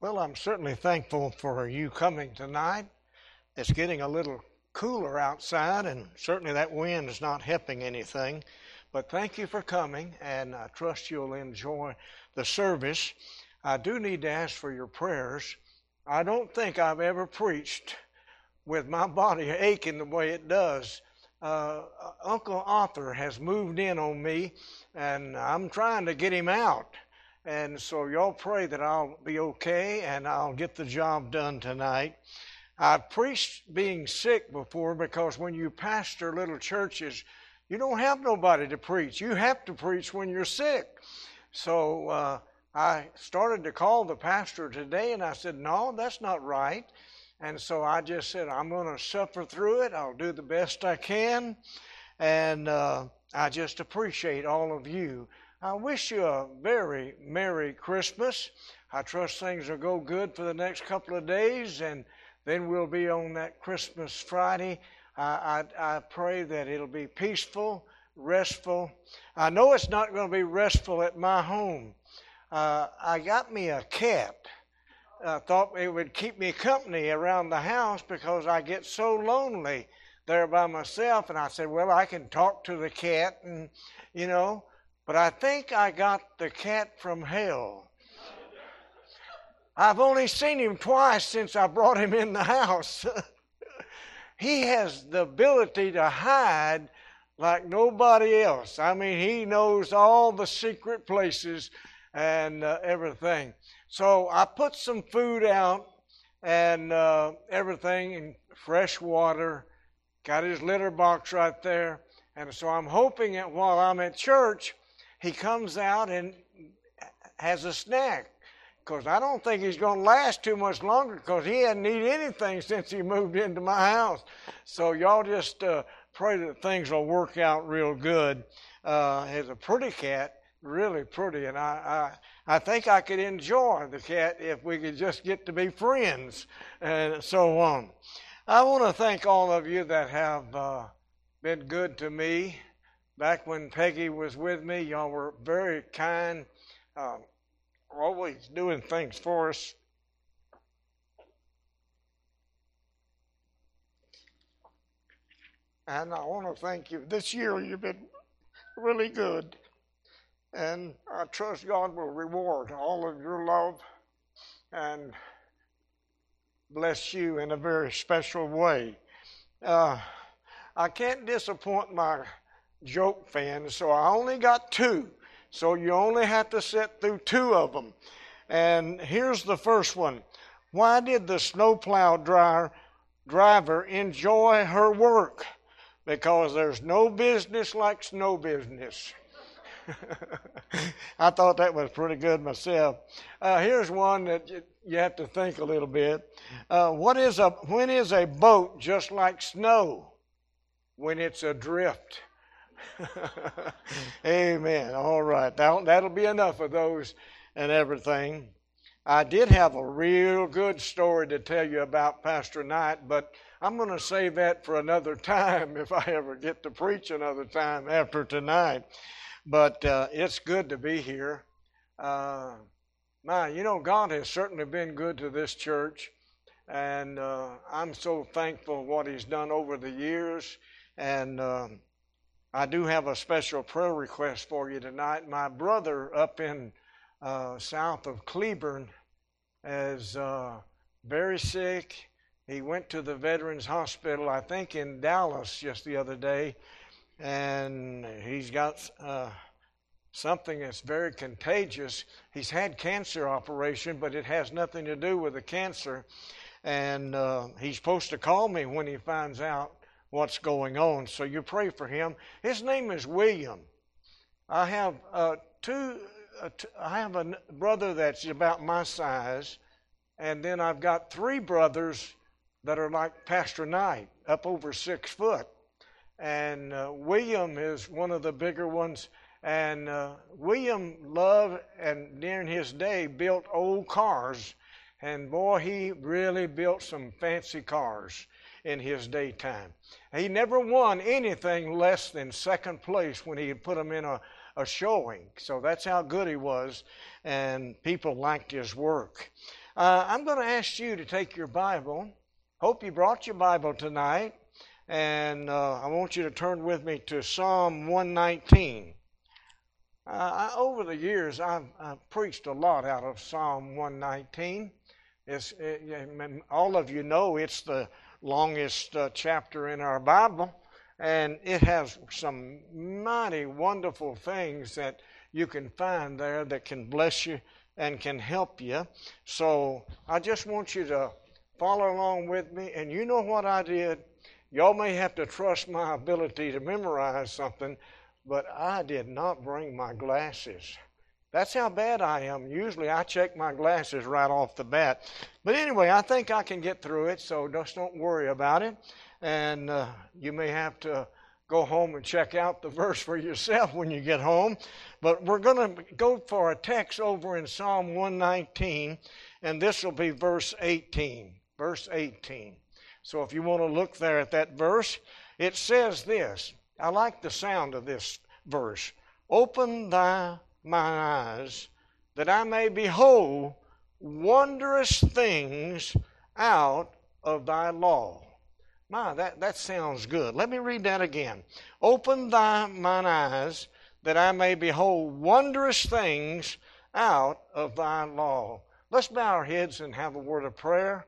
Well, I'm certainly thankful for you coming tonight. It's getting a little cooler outside, and certainly that wind is not helping anything. But thank you for coming, and I trust you'll enjoy the service. I do need to ask for your prayers. I don't think I've ever preached with my body aching the way it does. Uncle Arthur has moved in on me, and I'm trying to get him out. And so y'all pray that I'll be okay and I'll get the job done tonight. I've preached being sick before because when you pastor little churches, you don't have nobody to preach. You have to preach when you're sick. So I started to call the pastor today and I said, no, that's not right. And so I just said, I'm going to suffer through it. I'll do the best I can. And I just appreciate all of you. I wish you a very Merry Christmas. I trust things will go good for the next couple of days, and then we'll be on that Christmas Friday. I pray that it'll be peaceful, restful. I know it's not going to be restful at my home. I got me a cat. I thought it would keep me company around the house because I get so lonely there by myself. And I said, well, I can talk to the cat and, But I think I got the cat from hell. I've only seen him twice since I brought him in the house. He has the ability to hide like nobody else. I mean, he knows all the secret places and everything. So I put some food out and everything, and fresh water. Got his litter box right there. And so I'm hoping that while I'm at church, he comes out and has a snack, because I don't think he's going to last too much longer, because he hasn't eaten anything since he moved into my house. So y'all just pray that things will work out real good. He's a pretty cat, really pretty, and I think I could enjoy the cat if we could just get to be friends and so on. I want to thank all of you that have been good to me. Back when Peggy was with me, y'all were very kind, always doing things for us. And I want to thank you. This year you've been really good. And I trust God will reward all of your love and bless you in a very special way. I can't disappoint my joke fans, so I only got two. So you only have to sit through two of them. And here's the first one. Why did the snowplow driver enjoy her work? Because there's no business like snow business. I thought that was pretty good myself. Here's one that you have to think a little bit. When is a boat just like snow? When it's adrift. Amen. All right. That'll be enough of those and everything. I did have a real good story to tell you about Pastor Knight, but I'm going to save that for another time if I ever get to preach another time after tonight. But it's good to be here. God has certainly been good to this church, and I'm so thankful what He's done over the years. And I do have a special prayer request for you tonight. My brother up in south of Cleburne is very sick. He went to the Veterans Hospital, I think in Dallas just the other day, and he's got something that's very contagious. He's had cancer operation, but it has nothing to do with the cancer. And he's supposed to call me when he finds out what's going on. So you pray for him. His name is William. I have I have a brother that's about my size, and then I've got three brothers that are like Pastor Knight, up over 6 foot. And William is one of the bigger ones. And William loved, and during his day, built old cars. And boy, he really built some fancy cars in his daytime. He never won anything less than second place when he had put them in a showing. So that's how good he was, and people liked his work. I'm going to ask you to take your Bible. Hope you brought your Bible tonight. And I want you to turn with me to Psalm 119. Over the years, I've preached a lot out of Psalm 119. All of you know it's the longest chapter in our Bible, and it has some mighty wonderful things that you can find there that can bless you and can help you. So I just want you to follow along with me, and you know what I did? Y'all may have to trust my ability to memorize something, but I did not bring my glasses. That's how bad I am. Usually I check my glasses right off the bat. But anyway, I think I can get through it, so just don't worry about it. And you may have to go home and check out the verse for yourself when you get home. But we're going to go for a text over in Psalm 119, and this will be verse 18. Verse 18. So if you want to look there at that verse, it says this. I like the sound of this verse. Open mine eyes, that I may behold wondrous things out of thy law. That sounds good. Let me read that again. Open mine eyes, that I may behold wondrous things out of thy law. Let's bow our heads and have a word of prayer.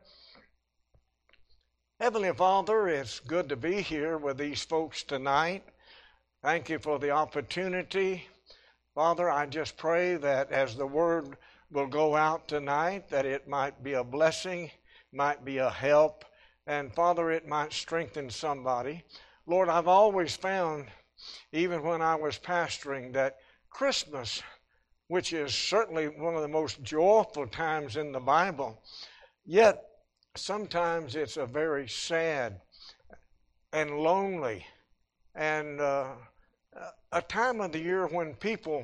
Heavenly Father, it's good to be here with these folks tonight. Thank you for the opportunity. Father, I just pray that as the word will go out tonight, that it might be a blessing, might be a help, and Father, it might strengthen somebody. Lord, I've always found, even when I was pastoring, that Christmas, which is certainly one of the most joyful times in the Bible, yet sometimes it's a very sad and lonely and a time of the year when people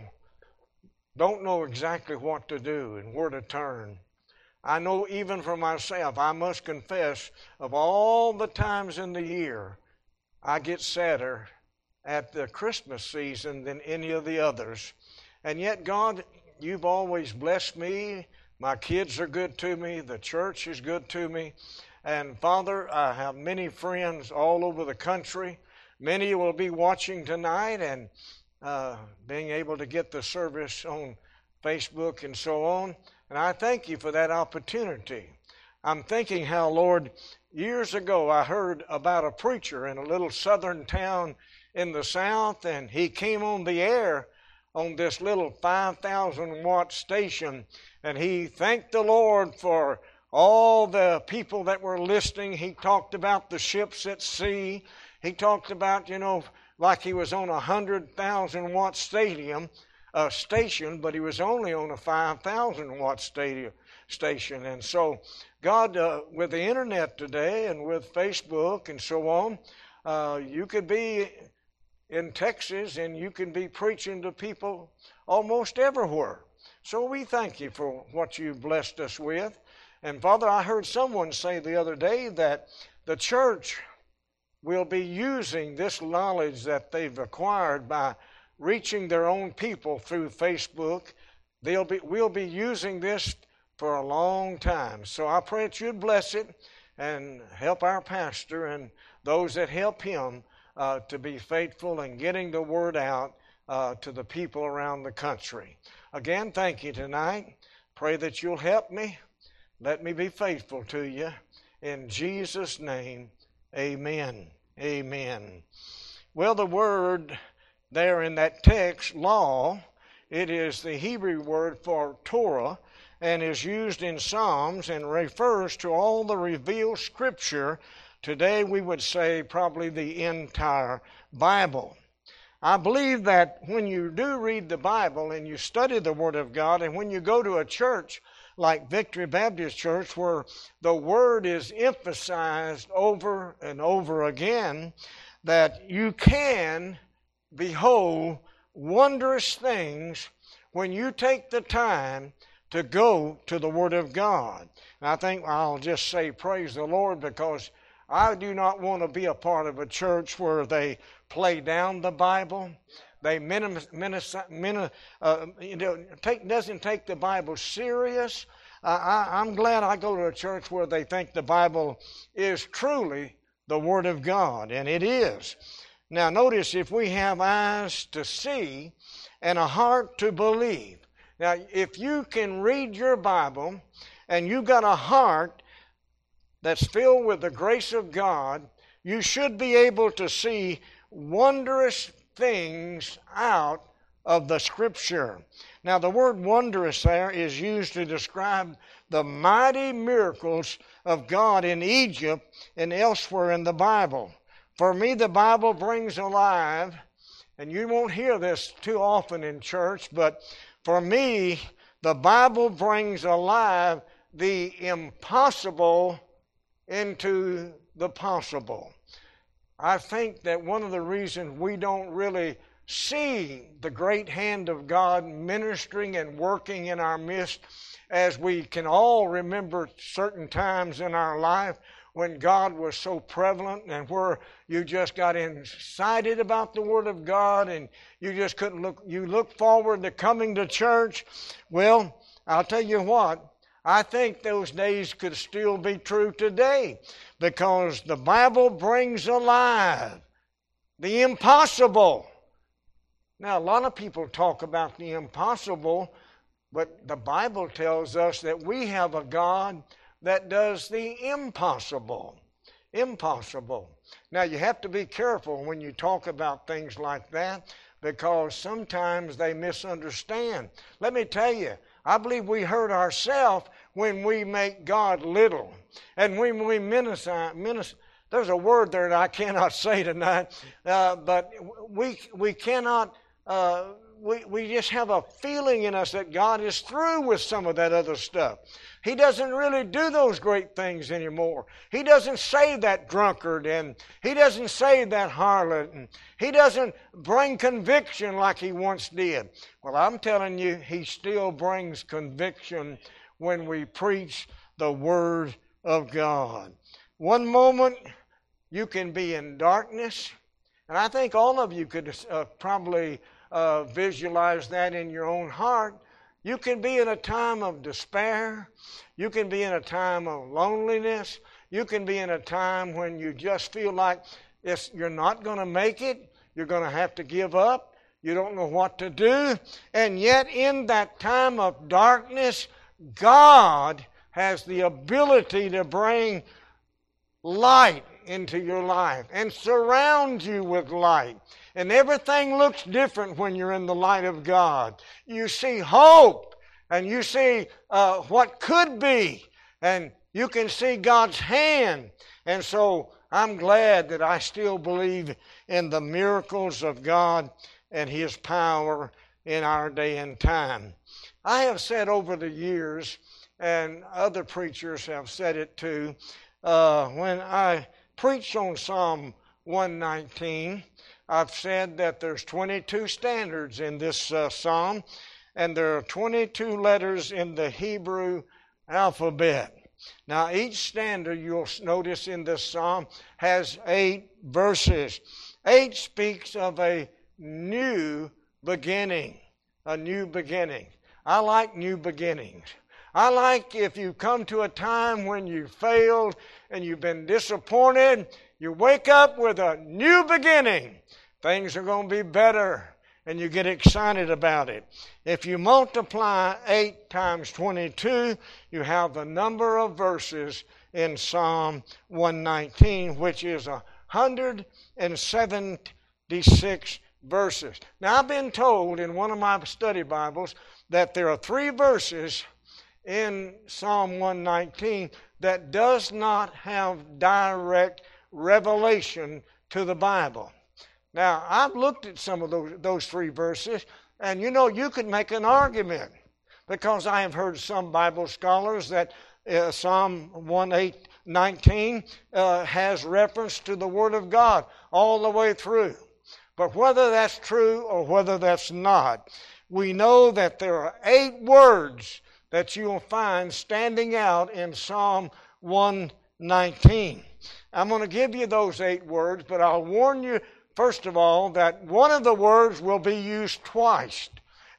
don't know exactly what to do and where to turn. I know even for myself, I must confess, of all the times in the year, I get sadder at the Christmas season than any of the others. And yet, God, you've always blessed me. My kids are good to me. The church is good to me. And Father, I have many friends all over the country. Many will be watching tonight and being able to get the service on Facebook and so on. And I thank you for that opportunity. I'm thinking how, Lord, years ago I heard about a preacher in a little southern town in the South, and he came on the air on this little 5,000 watt station, and he thanked the Lord for all the people that were listening. He talked about the ships at sea. He talked about, like he was on a 100,000 watt station, but he was only on a 5,000 watt station. And so God, with the internet today and with Facebook and so on, you could be in Texas and you can be preaching to people almost everywhere. So we thank you for what you've blessed us with. And Father, I heard someone say the other day that the church will be using this knowledge that they've acquired by reaching their own people through Facebook. We'll be using this for a long time. So I pray that you'd bless it and help our pastor and those that help him to be faithful in getting the word out to the people around the country. Again, thank you tonight. Pray that you'll help me. Let me be faithful to you. In Jesus' name, amen. Amen. Well, the word there in that text, law, it is the Hebrew word for Torah and is used in Psalms and refers to all the revealed Scripture. Today we would say probably the entire Bible. I believe that when you do read the Bible and you study the Word of God, and when you go to a church like Victory Baptist Church where the Word is emphasized over and over again, that you can behold wondrous things when you take the time to go to the Word of God. And I think I'll just say praise the Lord, because I do not want to be a part of a church where they play down the Bible. They doesn't take the Bible serious. I'm glad I go to a church where they think the Bible is truly the Word of God, and it is. Now notice, if we have eyes to see and a heart to believe. Now if you can read your Bible and you've got a heart that's filled with the grace of God, you should be able to see wondrous things out of the Scripture. Now the word wondrous there is used to describe the mighty miracles of God in Egypt and elsewhere in the Bible. For me, the Bible brings alive, and you won't hear this too often in church, but for me, the Bible brings alive the impossible into the possible. I think that one of the reasons we don't really see the great hand of God ministering and working in our midst, as we can all remember certain times in our life when God was so prevalent and where you just got excited about the Word of God and you just couldn't look, you look forward to coming to church. Well, I'll tell you what, I think those days could still be true today, because the Bible brings alive the impossible. Now, a lot of people talk about the impossible, but the Bible tells us that we have a God that does the impossible. Impossible. Now, you have to be careful when you talk about things like that, because sometimes they misunderstand. Let me tell you, I believe we hurt ourselves when we make God little. And when we minimize, there's a word there that I cannot say tonight, but we cannot, we just have a feeling in us that God is through with some of that other stuff. He doesn't really do those great things anymore. He doesn't save that drunkard, and He doesn't save that harlot, and He doesn't bring conviction like He once did. Well, I'm telling you, He still brings conviction when we preach the Word of God. One moment you can be in darkness, and I think all of you could probably visualize that in your own heart. You can be in a time of despair. You can be in a time of loneliness. You can be in a time when you just feel like you're not going to make it. You're going to have to give up. You don't know what to do. And yet in that time of darkness, God has the ability to bring light into your life and surround you with light. And everything looks different when you're in the light of God. You see hope, and you see what could be, and you can see God's hand. And so I'm glad that I still believe in the miracles of God and His power in our day and time. I have said over the years, and other preachers have said it too, when I preached on Psalm 119, I've said that there's 22 standards in this psalm, and there are 22 letters in the Hebrew alphabet. Now, each standard, you'll notice in this psalm, has 8 verses. 8 speaks of a new beginning. A new beginning. I like new beginnings. I like if you come to a time when you failed and you've been disappointed, you wake up with a new beginning. Things are going to be better, and you get excited about it. If you multiply 8 times 22, you have the number of verses in Psalm 119, which is 176 verses. Now, I've been told in one of my study Bibles that there are 3 verses in Psalm 119 that does not have direct revelation to the Bible. Now, I've looked at some of those 3 verses, and you could make an argument, because I have heard some Bible scholars that Psalm 119 has reference to the Word of God all the way through. But whether that's true or whether that's not, we know that there are 8 words that you'll find standing out in Psalm 119. I'm going to give you those 8 words, but I'll warn you, first of all, that one of the words will be used twice.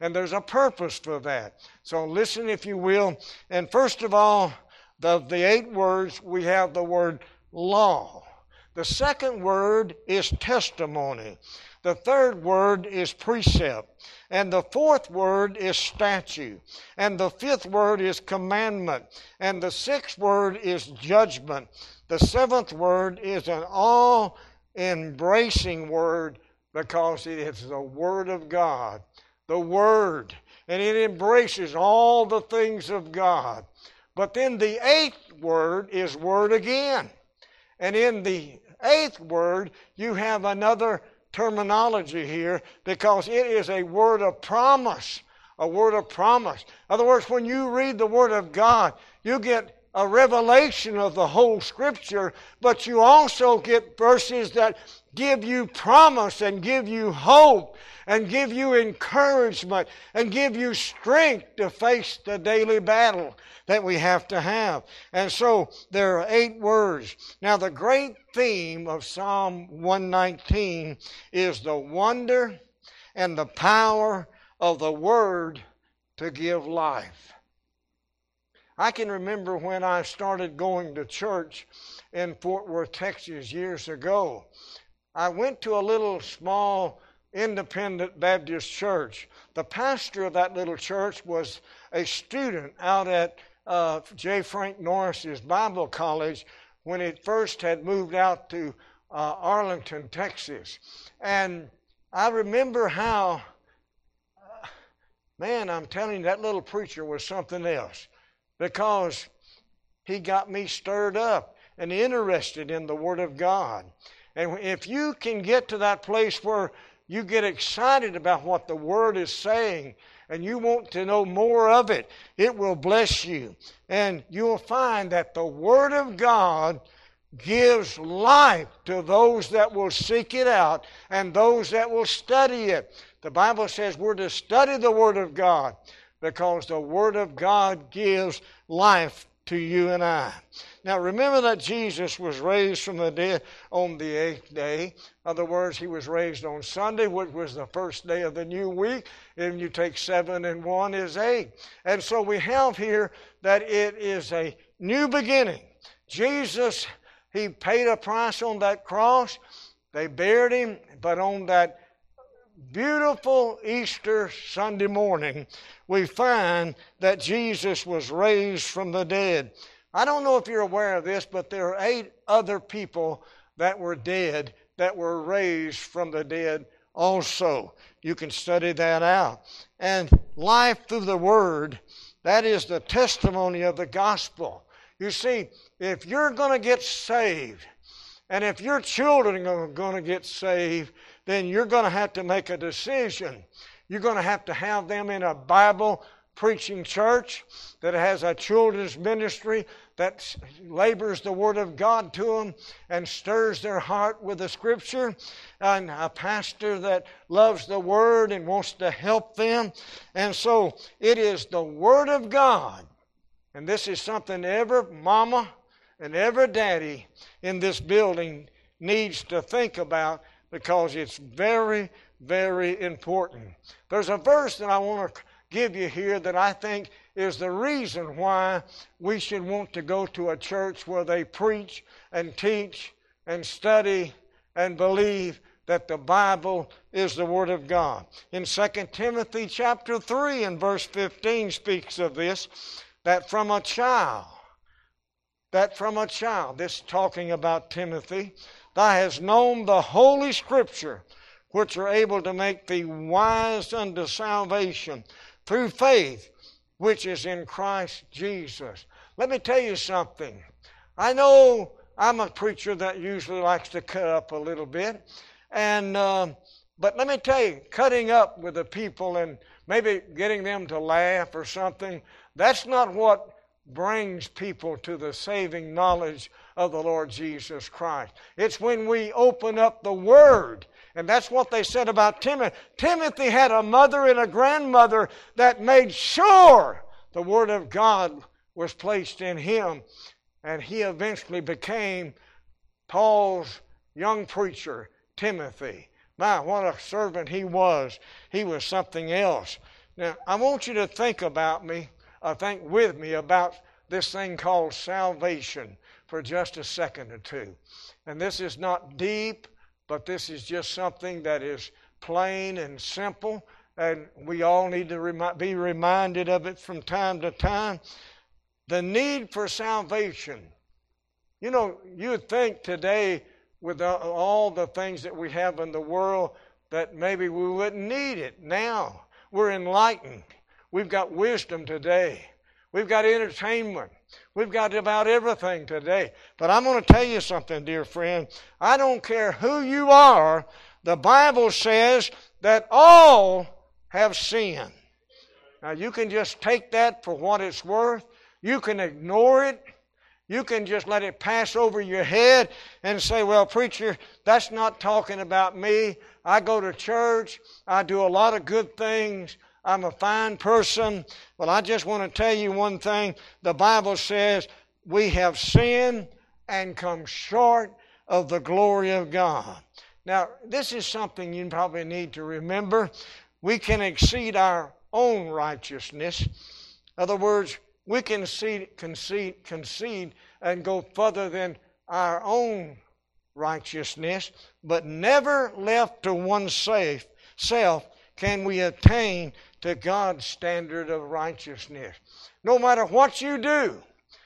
And there's a purpose for that. So listen, if you will. And first of all, the 8 words, we have the word law. The second word is testimony. The third word is precept. And the fourth word is statute. And the fifth word is commandment. And the sixth word is judgment. The seventh word is an all-embracing word because it is the Word of God. The Word. And it embraces all the things of God. But then the 8th word is word again. And in the 8th word, you have another terminology here because it is a word of promise. A word of promise. In other words, when you read the Word of God, you get a revelation of the whole Scripture, but you also get verses that give you promise and give you hope and give you encouragement and give you strength to face the daily battle that we have to have. And so there are 8 words. Now the great theme of Psalm 119 is the wonder and the power of the Word to give life. I can remember when I started going to church in Fort Worth, Texas years ago. I went to a little small independent Baptist church. The pastor of that little church was a student out at J. Frank Norris's Bible College when it first had moved out to Arlington, Texas. And I remember how, man, I'm telling you, that little preacher was something else. Because he got me stirred up and interested in the Word of God. And if you can get to that place where you get excited about what the Word is saying and you want to know more of it, it will bless you. And you'll find that the Word of God gives life to those that will seek it out and those that will study it. The Bible says we're to study the Word of God, because the Word of God gives life to you and I. Now remember that Jesus was raised from the dead on the 8th day. In other words, He was raised on Sunday, which was the first day of the new week. And you take 7 and 1 is 8. And so we have here that it is a new beginning. Jesus, He paid a price on that cross. They buried Him, but on that beautiful Easter Sunday morning, we find that Jesus was raised from the dead. I don't know if you're aware of this, but there are 8 other people that were dead that were raised from the dead also. You can study that out. And life through the Word, that is the testimony of the gospel. You see, if you're going to get saved, and if your children are going to get saved, then you're going to have to make a decision. You're going to have them in a Bible preaching church that has a children's ministry that labors the Word of God to them and stirs their heart with the Scripture, and a pastor that loves the Word and wants to help them. And so it is the Word of God. And this is something every mama and every daddy in this building needs to think about, because it's very, very important. There's a verse that I want to give you here that I think is the reason why we should want to go to a church where they preach and teach and study and believe that the Bible is the Word of God. In 2 Timothy chapter 3 and verse 15 speaks of this, that from a child, this talking about Timothy, thou hast known the Holy Scripture, which are able to make thee wise unto salvation through faith, which is in Christ Jesus. Let me tell you something. I know I'm a preacher that usually likes to cut up a little bit, but let me tell you, cutting up with the people and maybe getting them to laugh or something, that's not what brings people to the saving knowledge of the Lord Jesus Christ. It's when we open up the Word. And that's what they said about Timothy. Timothy had a mother and a grandmother that made sure the Word of God was placed in him. And he eventually became Paul's young preacher, Timothy. My, what a servant he was. He was something else. Now, I want you to think with me about this thing called salvation for just a second or two. And this is not deep, but this is just something that is plain and simple, and we all need to be reminded of it from time to time. The need for salvation. You know, you would think today, with all the things that we have in the world, that maybe we wouldn't need it. Now, we're enlightened. We've got wisdom today. We've got entertainment. We've got about everything today. But I'm going to tell you something, dear friend. I don't care who you are. The Bible says that all have sinned. Now, you can just take that for what it's worth. You can ignore it. You can just let it pass over your head and say, well, preacher, that's not talking about me. I go to church. I do a lot of good things. I'm a fine person. Well, I just want to tell you one thing. The Bible says we have sinned and come short of the glory of God. Now, this is something you probably need to remember. We can exceed our own righteousness. In other words, we can concede and go further than our own righteousness, but never left to oneself can we attain to God's standard of righteousness. No matter what you do,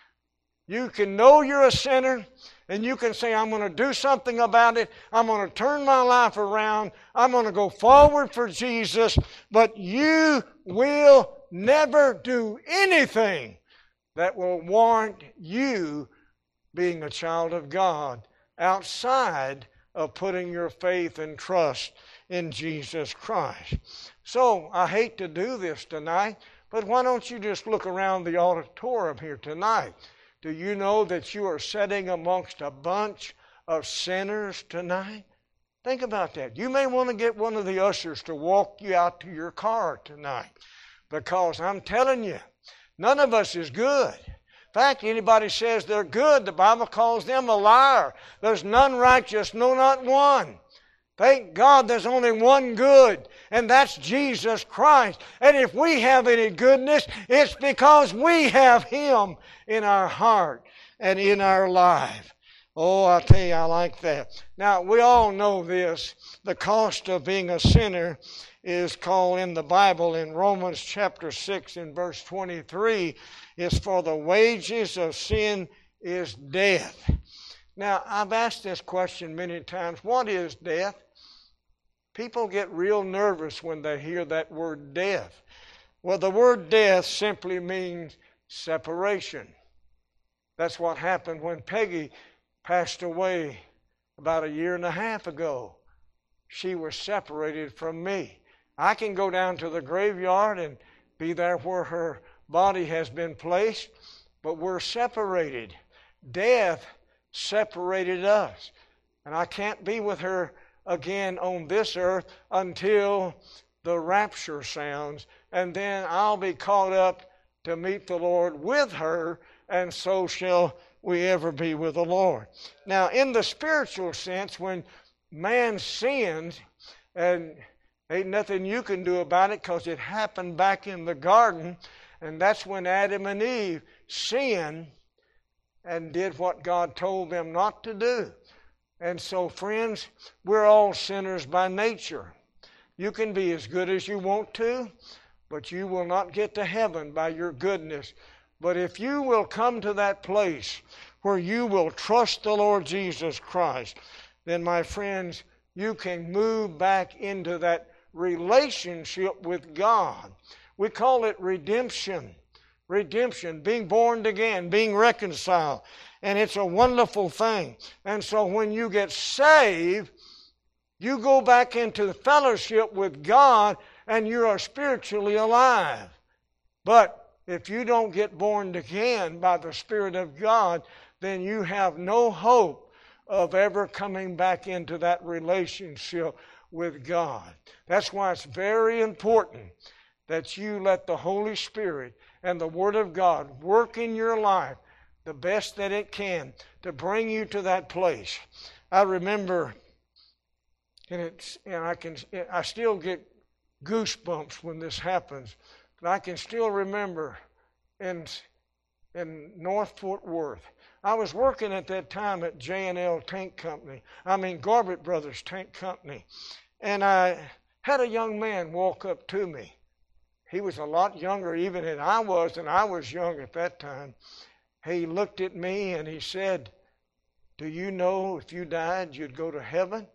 you can know you're a sinner, and you can say, I'm going to do something about it. I'm going to turn my life around. I'm going to go forward for Jesus. But you will never do anything that will warrant you being a child of God outside of putting your faith and trust in Jesus Christ. So, I hate to do this tonight, but why don't you just look around the auditorium here tonight? Do you know that you are sitting amongst a bunch of sinners tonight? Think about that. You may want to get one of the ushers to walk you out to your car tonight, because I'm telling you, none of us is good. In fact, anybody says they're good, the Bible calls them a liar. There's none righteous, no, not one. Thank God there's only one good, and that's Jesus Christ. And if we have any goodness, it's because we have Him in our heart and in our life. Oh, I tell you, I like that. Now, we all know this. The cost of being a sinner is called in the Bible in Romans chapter 6 and verse 23, is for the wages of sin is death. Now, I've asked this question many times. What is death? People get real nervous when they hear that word death. Well, the word death simply means separation. That's what happened when Peggy passed away about 1.5 years ago. She was separated from me. I can go down to the graveyard and be there where her body has been placed, but we're separated. Death separated us. And I can't be with her again on this earth until the rapture sounds, and then I'll be caught up to meet the Lord with her, and so shall we ever be with the Lord. Now, in the spiritual sense, when man sins, and ain't nothing you can do about it because it happened back in the garden, and that's when Adam and Eve sinned and did what God told them not to do. And so, friends, we're all sinners by nature. You can be as good as you want to, but you will not get to heaven by your goodness. But if you will come to that place where you will trust the Lord Jesus Christ, then, my friends, you can move back into that relationship with God. We call it redemption. Redemption, being born again, being reconciled. And it's a wonderful thing. And so when you get saved, you go back into the fellowship with God, and you are spiritually alive. But if you don't get born again by the Spirit of God, then you have no hope of ever coming back into that relationship with God. That's why it's very important that you let the Holy Spirit and the Word of God work in your life the best that it can to bring you to that place. I remember, and I still get goosebumps when this happens. But I can still remember in North Fort Worth. I was working at that time at J&L Tank Company. Garbett Brothers Tank Company. And I had a young man walk up to me. He was a lot younger even than I was, and I was young at that time. He looked at me and he said, "Do you know if you died, you'd go to heaven?"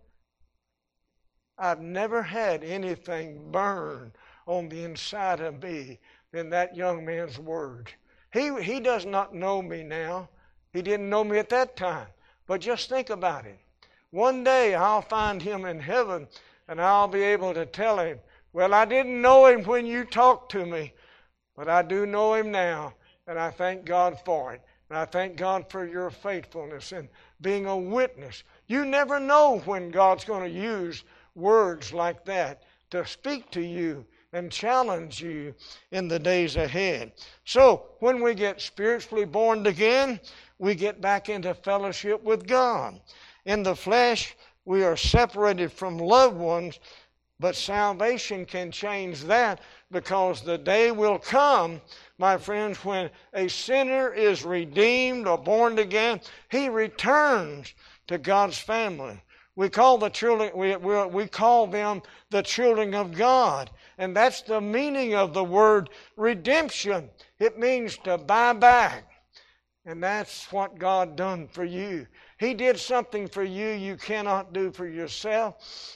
I've never had anything burn on the inside of me than that young man's words. He does not know me now. He didn't know me at that time. But just think about it. One day I'll find him in heaven, and I'll be able to tell him, "Well, I didn't know him when you talked to me, but I do know him now, and I thank God for it. And I thank God for your faithfulness and being a witness." You never know when God's going to use words like that to speak to you and challenge you in the days ahead. So, when we get spiritually born again, we get back into fellowship with God. In the flesh, we are separated from loved ones, but salvation can change that, because the day will come, my friends, when a sinner is redeemed or born again, he returns to God's family. We call the children, we call them the children of God. And that's the meaning of the word redemption. It means to buy back. And that's what God done for you. He did something for you you cannot do for yourself.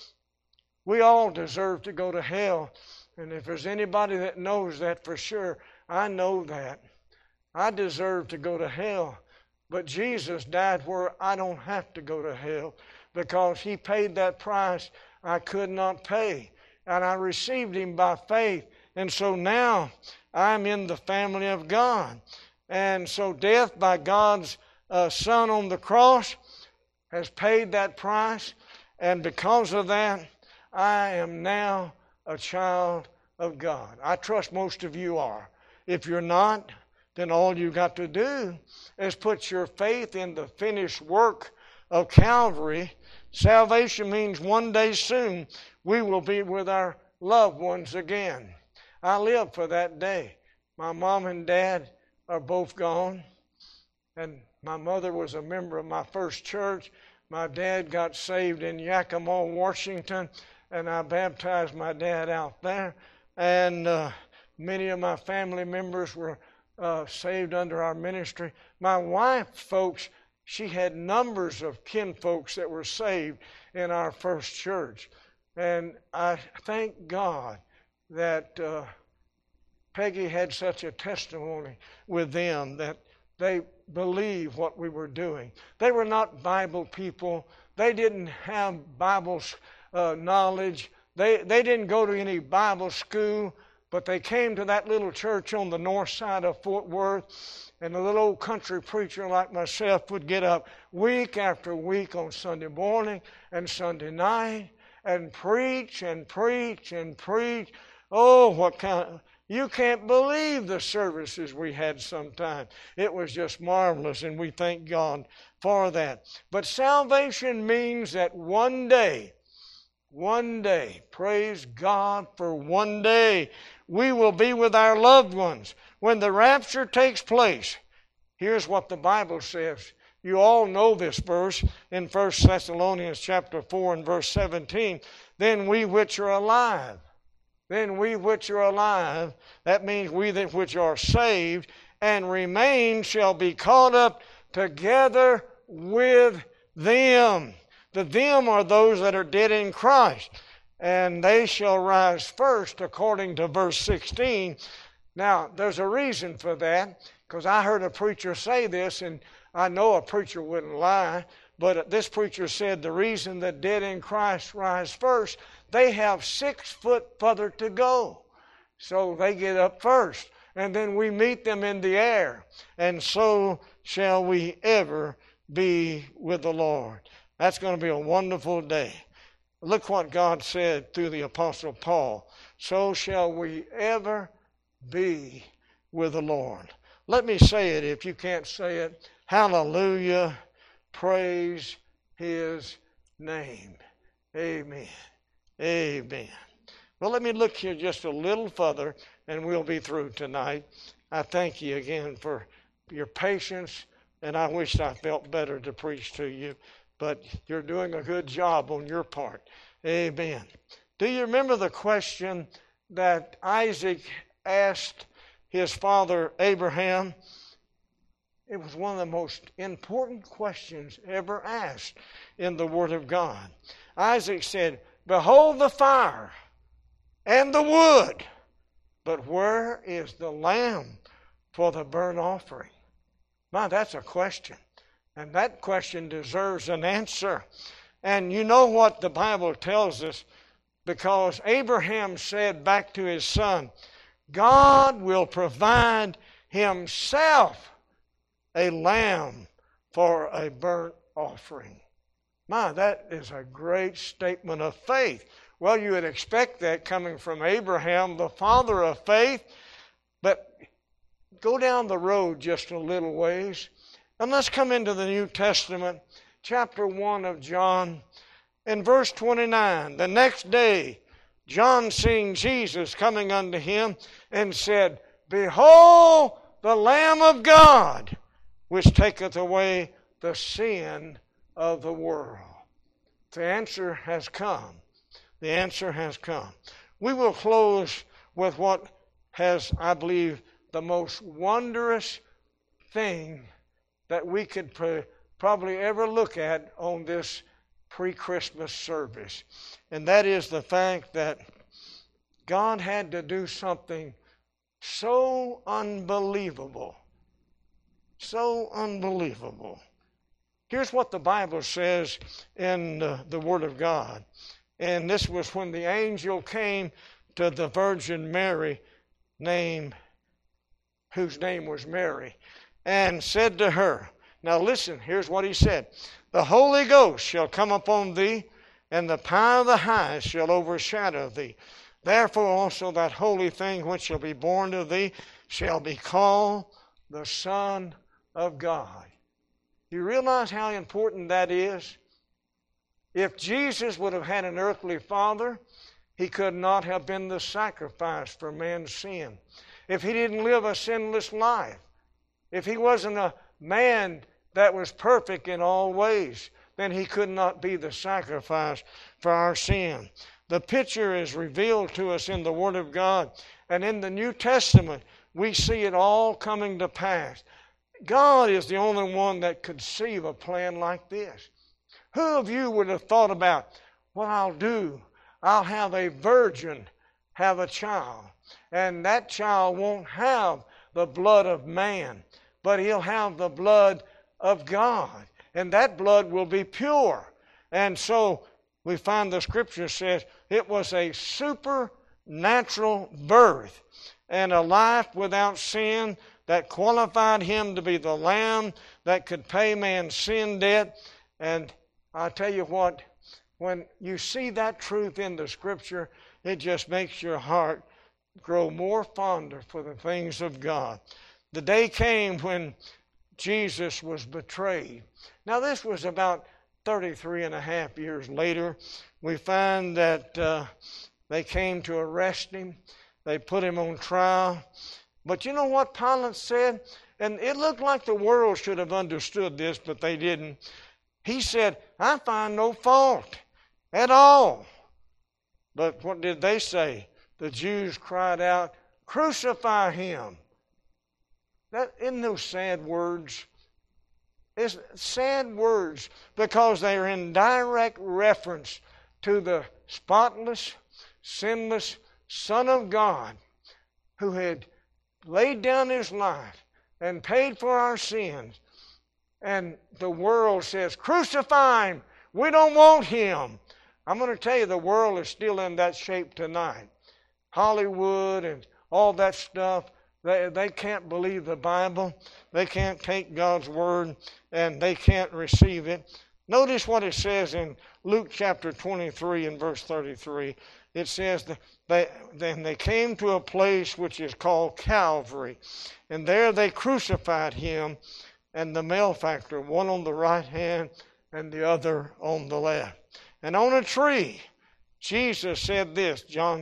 We all deserve to go to hell. And if there's anybody that knows that for sure, I know that. I deserve to go to hell. But Jesus died where I don't have to go to hell, because He paid that price I could not pay. And I received Him by faith. And so now I'm in the family of God. And so death by God's Son on the cross has paid that price. And because of that, I am now a child of God. I trust most of you are. If you're not, then all you've got to do is put your faith in the finished work of Calvary. Salvation means one day soon we will be with our loved ones again. I live for that day. My mom and dad are both gone, and my mother was a member of my first church. My dad got saved in Yakima, Washington, and I baptized my dad out there. And many of my family members were saved under our ministry. My wife, folks, she had numbers of kinfolks that were saved in our first church. And I thank God that Peggy had such a testimony with them that they believed what we were doing. They were not Bible people. They didn't have Bible knowledge. They didn't go to any Bible school, but they came to that little church on the north side of Fort Worth, and a little old country preacher like myself would get up week after week on Sunday morning and Sunday night and preach and preach and preach. Oh, what kind of... You can't believe the services we had sometimes. It was just marvelous, and we thank God for that. But salvation means that one day, praise God for one day, we will be with our loved ones. When the rapture takes place, here's what the Bible says. You all know this verse in 1 Thessalonians chapter 4 and verse 17. Then we which are alive, that means we that which are saved and remain shall be caught up together with them. The them are those that are dead in Christ, and they shall rise first, according to verse 16. Now, there's a reason for that, because I heard a preacher say this, and I know a preacher wouldn't lie, but this preacher said the reason the dead in Christ rise first, they have 6 foot further to go. So they get up first, and then we meet them in the air, and so shall we ever be with the Lord. That's going to be a wonderful day. Look what God said through the Apostle Paul. So shall we ever be with the Lord. Let me say it if you can't say it. Hallelujah. Praise His name. Amen. Amen. Well, let me look here just a little further, and we'll be through tonight. I thank you again for your patience, and I wish I felt better to preach to you, but you're doing a good job on your part. Amen. Do you remember the question that Isaac asked his father Abraham? It was one of the most important questions ever asked in the Word of God. Isaac said, "Behold the fire and the wood, but where is the lamb for the burnt offering?" My, that's a question. And that question deserves an answer. And you know what the Bible tells us? Because Abraham said back to his son, God will provide himself a lamb for a burnt offering. My, that is a great statement of faith. Well, you would expect that coming from Abraham, the father of faith. But go down the road just a little ways, and let's come into the New Testament, chapter 1 of John, in verse 29. The next day, John seeing Jesus coming unto him, and said, Behold the Lamb of God, which taketh away the sin of the world. The answer has come. The answer has come. We will close with what has, I believe, the most wondrous thing that we could probably ever look at on this pre-Christmas service. And that is the fact that God had to do something so unbelievable. So unbelievable. Here's what the Bible says in the Word of God. And this was when the angel came to the Virgin Mary, whose name was Mary, and said to her, now listen, here's what he said. The Holy Ghost shall come upon thee, and the power of the highest shall overshadow thee. Therefore also that holy thing which shall be born of thee shall be called the Son of God. You realize how important that is? If Jesus would have had an earthly father, he could not have been the sacrifice for man's sin. If he didn't live a sinless life, if he wasn't a man that was perfect in all ways, then he could not be the sacrifice for our sin. The picture is revealed to us in the Word of God, and in the New Testament, we see it all coming to pass. God is the only one that could conceive a plan like this. Who of you would have thought about, what I'll do, I'll have a virgin have a child, and that child won't have the blood of man, but he'll have the blood of God, and that blood will be pure. And so we find the Scripture says it was a supernatural birth and a life without sin that qualified him to be the Lamb that could pay man's sin debt. And I tell you what, when you see that truth in the Scripture, it just makes your heart grow more fonder for the things of God. The day came when Jesus was betrayed. Now this was about 33 and a half years later. We find that they came to arrest him. They put him on trial. But you know what Pilate said? And it looked like the world should have understood this, but they didn't. He said, I find no fault at all. But what did they say? The Jews cried out, crucify him. Isn't those sad words? It's sad words because they are in direct reference to the spotless, sinless Son of God who had laid down his life and paid for our sins. And the world says, crucify him. We don't want him. I'm going to tell you, the world is still in that shape tonight. Hollywood and all that stuff, they can't believe the Bible. They can't take God's Word, and they can't receive it. Notice what it says in Luke chapter 23 and verse 33. It says, then they came to a place which is called Calvary, and there they crucified him and the malefactor, one on the right hand and the other on the left. And on a tree, Jesus said this, John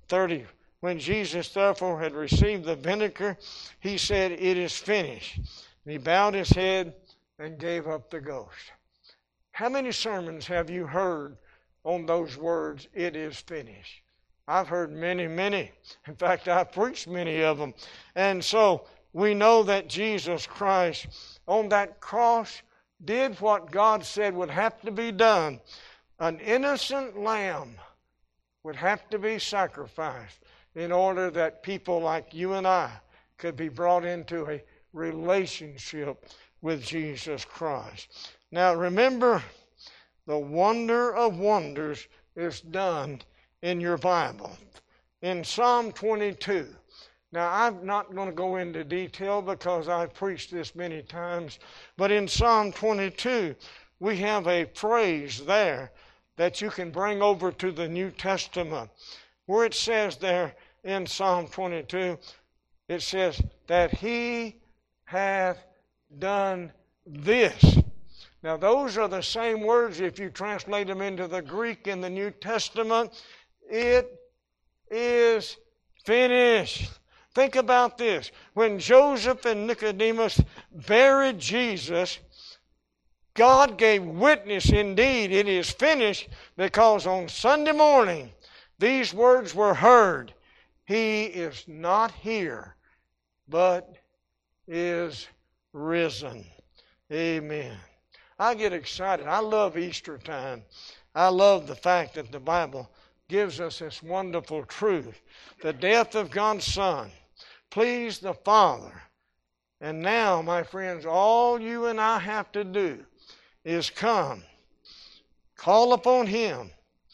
30. When Jesus therefore had received the vinegar, he said, "It is finished." And he bowed his head and gave up the ghost. How many sermons have you heard on those words, "It is finished"? I've heard many, many. In fact, I've preached many of them. And so we know that Jesus Christ on that cross did what God said would have to be done. An innocent lamb would have to be sacrificed in order that people like you and I could be brought into a relationship with Jesus Christ. Now remember, the wonder of wonders is done in your Bible. In Psalm 22. Now I'm not going to go into detail because I've preached this many times, but in Psalm 22 we have a phrase there that you can bring over to the New Testament, where it says there in Psalm 22, it says that he hath done this. Now those are the same words if you translate them into the Greek in the New Testament. It is finished. Think about this. When Joseph and Nicodemus buried Jesus, God gave witness, indeed, it is finished, because on Sunday morning these words were heard. He is not here, but is risen. Amen. I get excited. I love Easter time. I love the fact that the Bible gives us this wonderful truth. The death of God's Son pleased the Father. And now, my friends, all you and I have to do is come, call upon Him,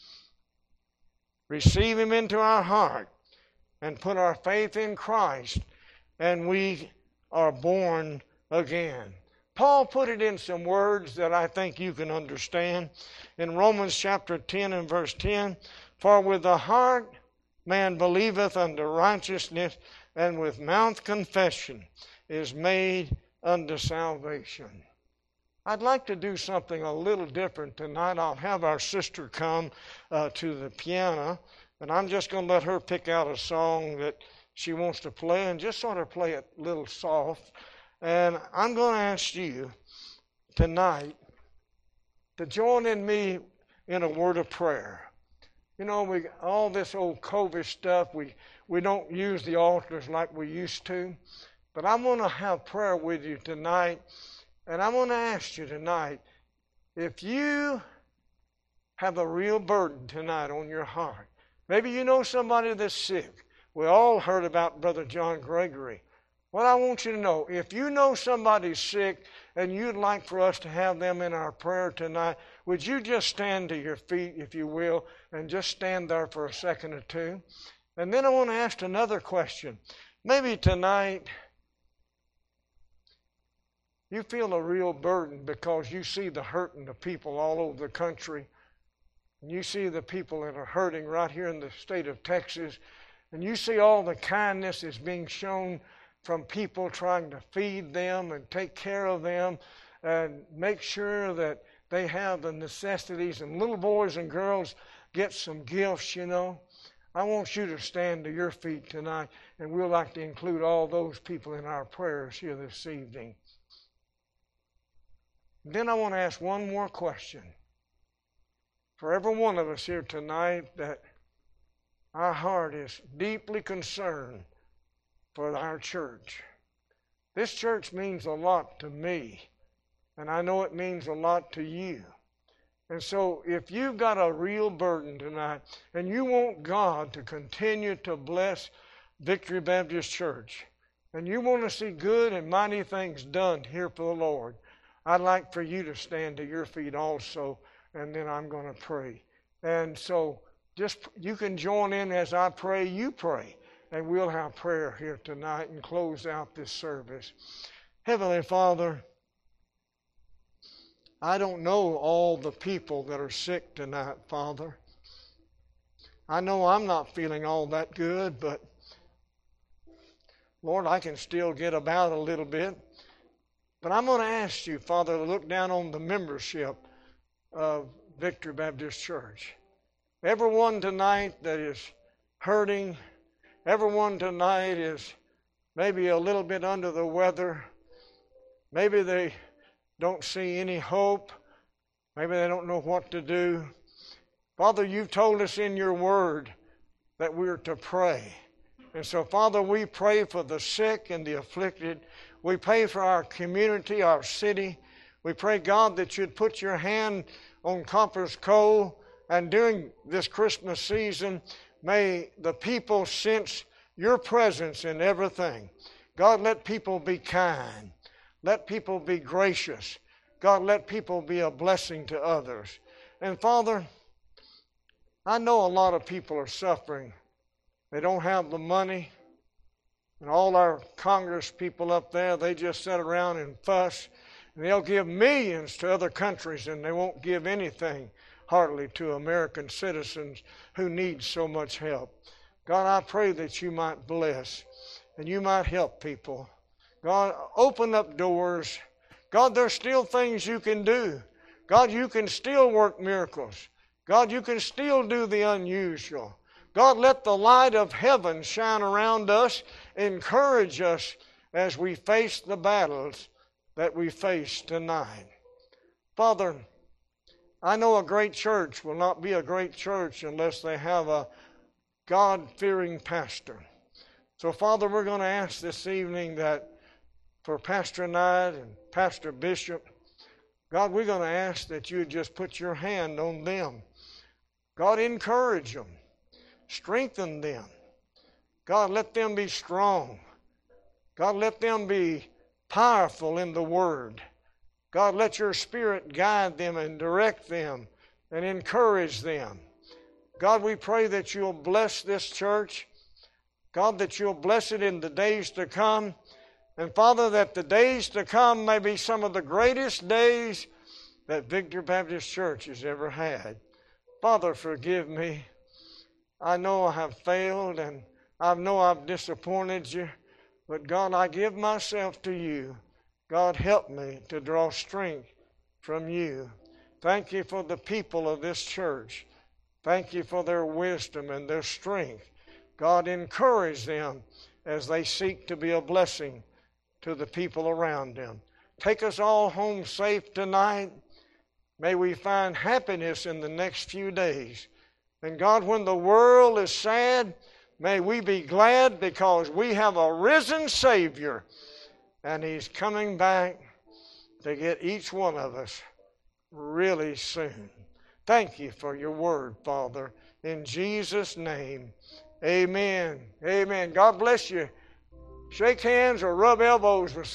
receive Him into our heart, and put our faith in Christ, and we are born again. Paul put it in some words that I think you can understand. In Romans chapter 10 and verse 10, "For with the heart man believeth unto righteousness, and with mouth confession is made unto salvation." I'd like to do something a little different tonight. I'll have our sister come to the piano, and I'm just going to let her pick out a song that she wants to play and just sort of play it a little soft. And I'm going to ask you tonight to join in me in a word of prayer. You know, all this old COVID stuff, we don't use the altars like we used to. But I'm going to have prayer with you tonight. And I'm going to ask you tonight, if you have a real burden tonight on your heart, maybe you know somebody that's sick. We all heard about Brother John Gregory. What I want you to know, if you know somebody's sick and you'd like for us to have them in our prayer tonight, would you just stand to your feet, if you will, and just stand there for a second or two? And then I want to ask another question. Maybe tonight you feel a real burden because you see the hurting of people all over the country. And you see the people that are hurting right here in the state of Texas. And you see all the kindness that's being shown from people trying to feed them and take care of them and make sure that they have the necessities. And little boys and girls get some gifts, you know. I want you to stand to your feet tonight, and we'd like to include all those people in our prayers here this evening. Then I want to ask one more question. For every one of us here tonight, that our heart is deeply concerned for our church. This church means a lot to me, and I know it means a lot to you. And so if you've got a real burden tonight, and you want God to continue to bless Victory Baptist Church, and you want to see good and mighty things done here for the Lord, I'd like for you to stand to your feet also, and then I'm going to pray. And so just you can join in as I pray, you pray. And we'll have prayer here tonight and close out this service. Heavenly Father, I don't know all the people that are sick tonight, Father. I know I'm not feeling all that good, but Lord, I can still get about a little bit. But I'm going to ask you, Father, to look down on the membership of Victory Baptist Church. Everyone tonight that is hurting. Everyone tonight is maybe a little bit under the weather. Maybe they don't see any hope. Maybe they don't know what to do. Father, you've told us in your word that we're to pray. And so, Father, we pray for the sick and the afflicted. We pray for our community, our city. We pray, God, that you'd put your hand on Copper's Cove. And during this Christmas season, may the people sense your presence in everything. God, let people be kind. Let people be gracious. God, let people be a blessing to others. And Father, I know a lot of people are suffering. They don't have the money. And all our Congress people up there, they just sit around and fuss. And they'll give millions to other countries, and they won't give anything hardly to American citizens who need so much help. God, I pray that you might bless and you might help people. God, open up doors. God, there's still things you can do. God, you can still work miracles. God, you can still do the unusual. God, let the light of heaven shine around us, encourage us as we face the battles that we face tonight. Father, I know a great church will not be a great church unless they have a God-fearing pastor. So, Father, we're going to ask this evening that for Pastor Knight and Pastor Bishop, God, we're going to ask that you just put your hand on them. God, encourage them. Strengthen them. God, let them be strong. God, let them be powerful in the Word. God, let your Spirit guide them and direct them and encourage them. God, we pray that you'll bless this church. God, that you'll bless it in the days to come. And Father, that the days to come may be some of the greatest days that Victory Baptist Church has ever had. Father, forgive me. I know I have failed and I know I've disappointed you. But God, I give myself to you. God, help me to draw strength from you. Thank you for the people of this church. Thank you for their wisdom and their strength. God, encourage them as they seek to be a blessing to the people around them. Take us all home safe tonight. May we find happiness in the next few days. And God, when the world is sad, may we be glad because we have a risen Savior. And He's coming back to get each one of us really soon. Thank you for your word, Father. In Jesus' name, amen. Amen. God bless you. Shake hands or rub elbows with